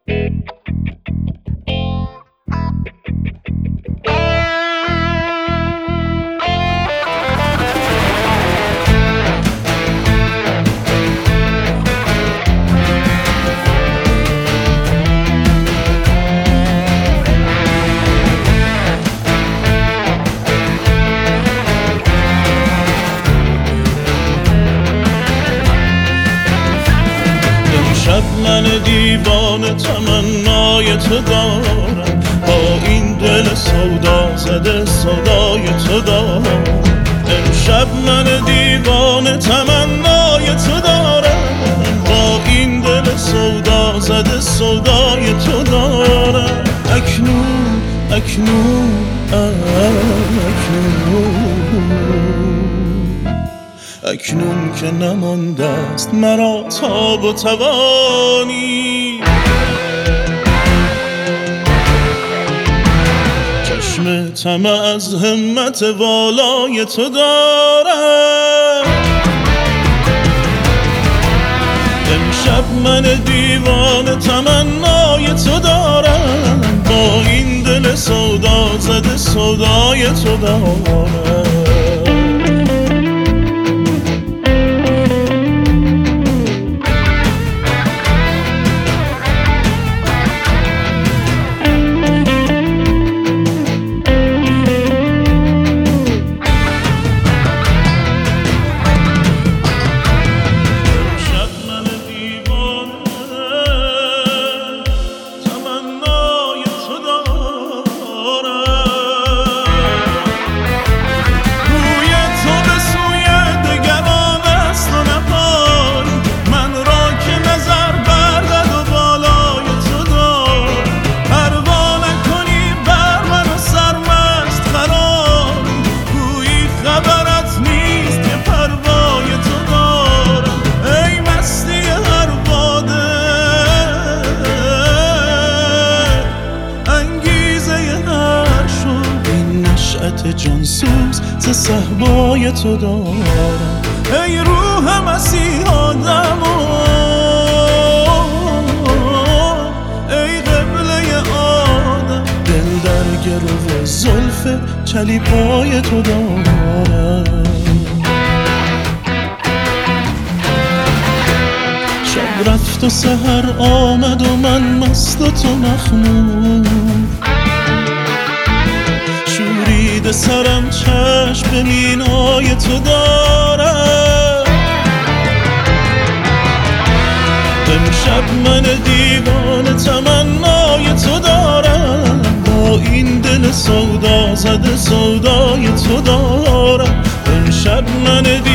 امشب من دیوانه تمنای تو دارم، با این دل سودا زده سودای تو دارم. امشب من دیوانه تمنای تو دارم، با این دل سودا زده سودای تو دارم. اکنون اکنون اکنون که نمانده است مرا تاب و توانی، چشم طمع از همت والای تو دارم. امشب من دیوانه تمنای تو دارم، با این دل سودا زده سودای تو دارم. جانسوز ز صحبای تو دارم. ای روح مسیح آدمو، ای قبله آدم، دل در گرو زلف چلیپای تو دارم. شب رفت و سحر آمد و من مست و تو مخمور، شورید سرم چشم به مینای تو دارم. امشب من دیوانه تمنای تو دارم، با این دل سودا زده سودای تو دارم. امشب من